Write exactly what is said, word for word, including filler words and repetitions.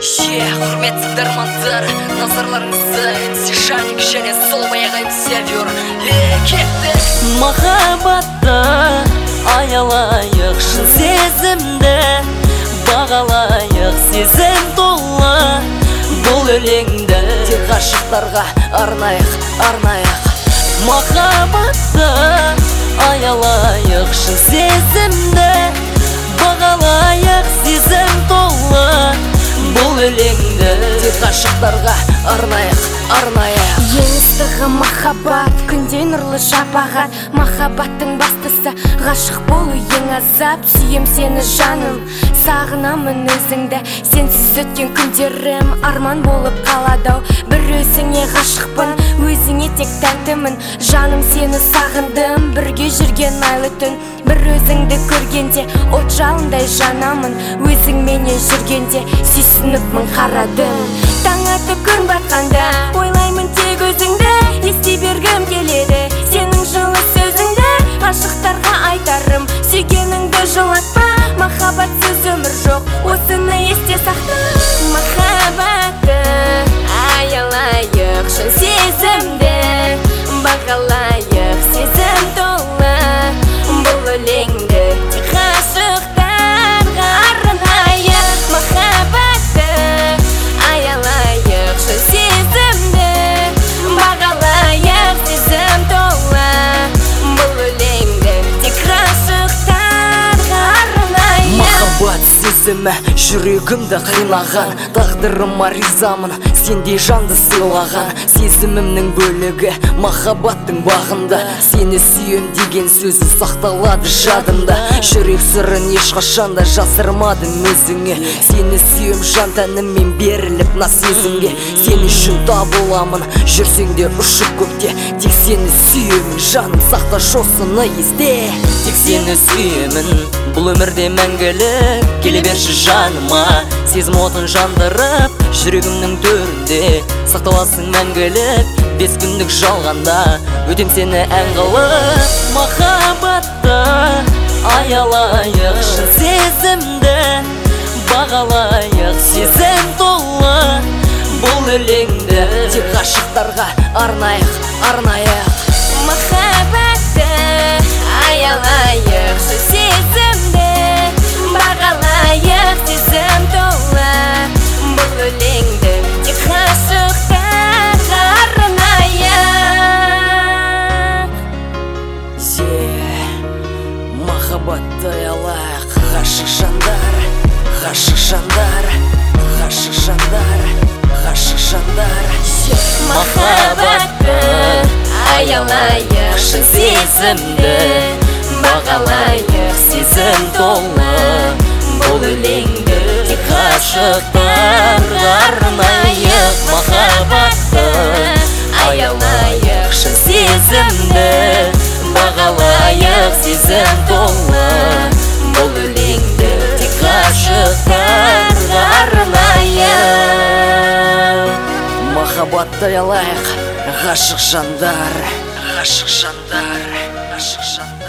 Е, құрметті тыңдармандар, назарларыңызды Сишаник және Солбай ағайым сәвер кетті. Махаббатты аялайық, шын сезімді бағалайық, сезім толы бұл өлеңді тек ғашықтарға арнайық, арнайық. Махаббатты аялайық, шын сезімді бағалайық, сезім толы бұл өлеңді тек ғашықтарға арнайық, арнайық. Ең ыстығы махаббат, күнде нұрлы шапағат. Махаббаттың бастысы ғашық болу ең азап. Сүйем сені жаным, сағынамын өзіңді. Сенсіз өткен күндерім арман болып қалады-ау. Бір өзіңе ғашықпын, өзіңе тек тәнтімін. Жаным, сені сағындым, бірге жүрген айлы түн. Бір өзіңді көргенде от жалындай жанамын. Өзіңменен жүргенде сүйсініпмін қарадым. Таң атып күн батқанда ойлаймын тек өзіңді. Ести бергім келеді сенің жылы сөзіңді. Ғашықтарға айтарым, сүйгеніңді жылатпа. Махаббатсыз өмір жоқ, осыны есте сақта. Махаббатты аялайық, шын сезімді бағалайық, сезім толы бұл өлеңді тек ғашықтарға арнайық. Махаббатты аялайық, шын сезімді бағалайық, сезім толы бұл өлеңді тек ғашықтарға арнайық. Махаббат сезімі жүрегімді қинаған, тағдырыма ризамын сендей жанды сыйлаған. Сезімімнің бөлігі махаббаттың бағында, сені сүйем деген сөзі сақталады жадымда. Жүрек сырын ешқашанда жасырмадым өзіңе. Сені сүйем жан тәніммен беріліп на сезімге. Сен үшін табыламын жүрсең де ұшып көкте. Тек сені сүйемін жаным, сақта осыны есте. Тек сені сүйемін бұл өмірде мәңгілік. Келе берші жаныма, сезім отын жандырып, жүрегімнің төрінде сақталасың мәңгілік. Бес күндік жалғанда өтем сені ән қылып. Махаббатты аялайық, шын сезімді бағалайық, сезім толы бұл өлеңді тек ғашықтарға арнайық, арнайық. Махаббатты аялайық, шын сезімді бағалайық, сезім толы бұл өлеңді тек ғашықтарға арнайық. Махаббатты аялайық, ғашық жандар, ғашық жандар, ғашық жандар, ғашық жандар. Махаббатты аялайық, шын сезімді бағалайық, сезім толы бұл өлеңді тек ғашықтарға арнайық. Махаббатты аялайық, шын сезімді бағалайық, сезім толы бұл өлеңді тек ғашықтарға арнайық. Махаббатты аялайық, ғашық жандар, ғашық жандар, ғашық жандар.